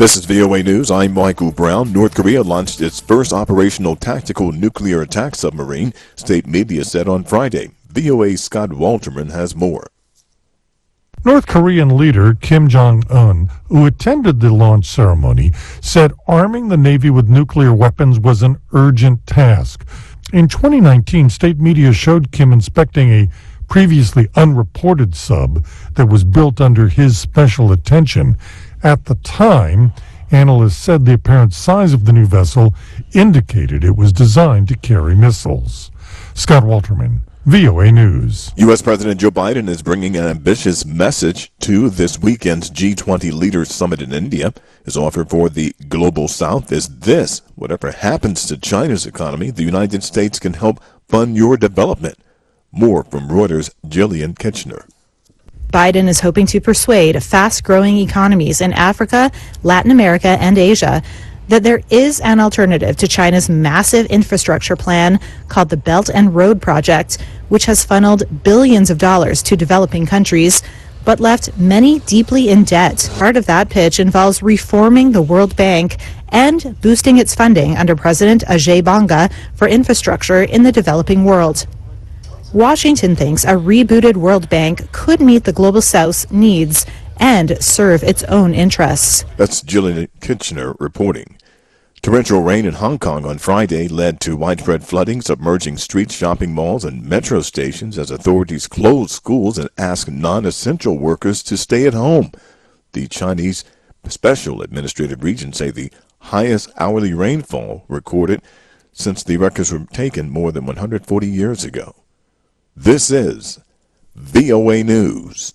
This is VOA News. I'm Michael Brown. North Korea launched its first operational tactical nuclear attack submarine, state media said on Friday. VOA's Scott Walterman has more. North Korean leader Kim Jong-un, who attended the launch ceremony, said arming the Navy with nuclear weapons was an urgent task. In 2019, state media showed Kim inspecting a previously unreported sub that was built under his special attention. At the time, analysts said the apparent size of the new vessel indicated it was designed to carry missiles. Scott Walterman, VOA News. U.S. President Joe Biden is bringing an ambitious message to this weekend's G20 Leaders Summit in India. His offer for the Global South is this: whatever happens to China's economy, the United States can help fund your development. More from Reuters' Jillian Kitchener. Biden is hoping to persuade fast-growing economies in Africa, Latin America, and Asia that there is an alternative to China's massive infrastructure plan called the Belt and Road Project, which has funneled billions of dollars to developing countries, but left many deeply in debt. Part of that pitch involves reforming the World Bank and boosting its funding under President Ajay Banga for infrastructure in the developing world. Washington thinks a rebooted World Bank could meet the Global South's needs and serve its own interests. That's Jillian Kitchener reporting. Torrential rain in Hong Kong on Friday led to widespread flooding, submerging streets, shopping malls, and metro stations as authorities closed schools and asked non-essential workers to stay at home. The Chinese Special Administrative Region say the highest hourly rainfall recorded since the records were taken more than 140 years ago. This is VOA News.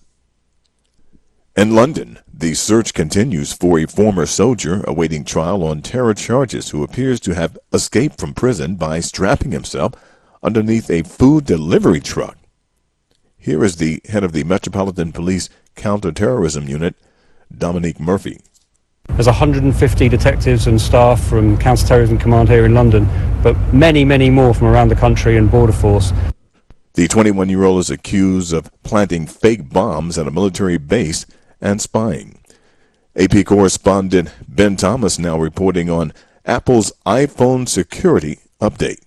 In London, the search continues for a former soldier awaiting trial on terror charges who appears to have escaped from prison by strapping himself underneath a food delivery truck. Here is the head of the Metropolitan Police Counterterrorism Unit, Dominique Murphy. There's 150 detectives and staff from Counterterrorism Command here in London, but many, many more from around the country and Border Force. The 21-year-old is accused of planting fake bombs at a military base and spying. AP correspondent Ben Thomas now reporting on Apple's iPhone security update.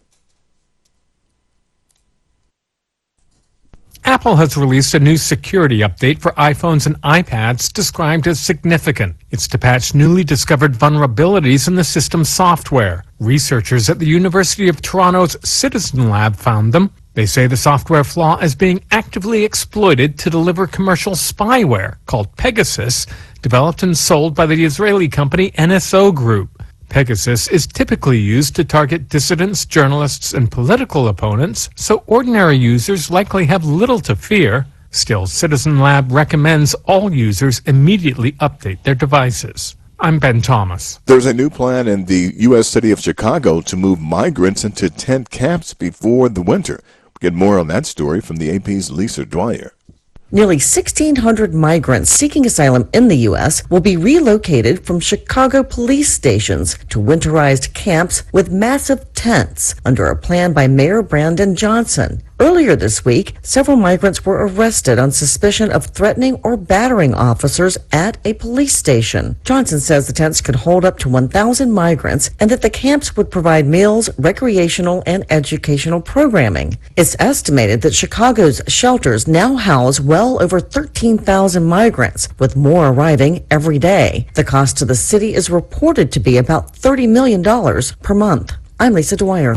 Apple has released a new security update for iPhones and iPads described as significant. It's to patch newly discovered vulnerabilities in the system's software. Researchers at the University of Toronto's Citizen Lab found them. They say the software flaw is being actively exploited to deliver commercial spyware called Pegasus, developed and sold by the Israeli company NSO Group. Pegasus is typically used to target dissidents, journalists, and political opponents, so ordinary users likely have little to fear. Still, Citizen Lab recommends all users immediately update their devices. I'm Ben Thomas. There's a new plan in the U.S. city of Chicago to move migrants into tent camps before the winter. We'll get more on that story from the AP's Lisa Dwyer. Nearly 1,600 migrants seeking asylum in the U.S. will be relocated from Chicago police stations to winterized camps with massive tents under a plan by Mayor Brandon Johnson. Earlier this week, several migrants were arrested on suspicion of threatening or battering officers at a police station. Johnson says the tents could hold up to 1,000 migrants and that the camps would provide meals, recreational, and educational programming. It's estimated that Chicago's shelters now house well over 13,000 migrants, with more arriving every day. The cost to the city is reported to be about $30 million per month. I'm Lisa Dwyer.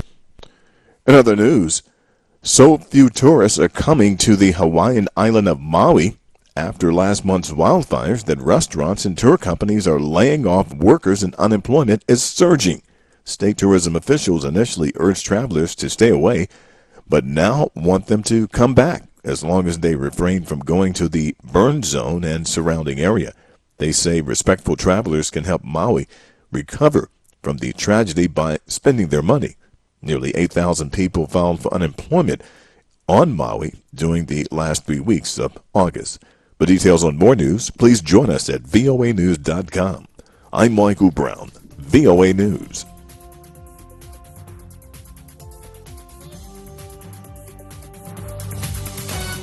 In other news, so few tourists are coming to the Hawaiian island of Maui after last month's wildfires that restaurants and tour companies are laying off workers and unemployment is surging. State tourism officials initially urged travelers to stay away, but now want them to come back as long as they refrain from going to the burn zone and surrounding area. They say respectful travelers can help Maui recover from the tragedy by spending their money. Nearly 8,000 people filed for unemployment on Maui during the last 3 weeks of August. For details on more news, please join us at voanews.com. I'm Michael Brown, VOA News.